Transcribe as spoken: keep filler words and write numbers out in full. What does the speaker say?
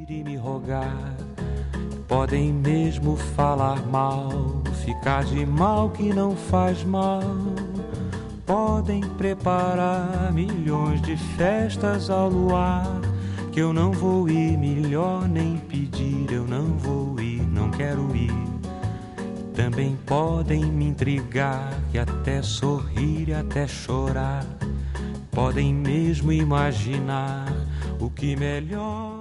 e me rogar. Podem mesmo falar mal, ficar de mal que não faz mal. Podem preparar milhões de festas ao luar, que eu não vou ir, melhor nem pedir. Eu não vou ir, não quero ir. Também podem me intrigar, e até sorrir e até chorar. Podem mesmo imaginar o que melhor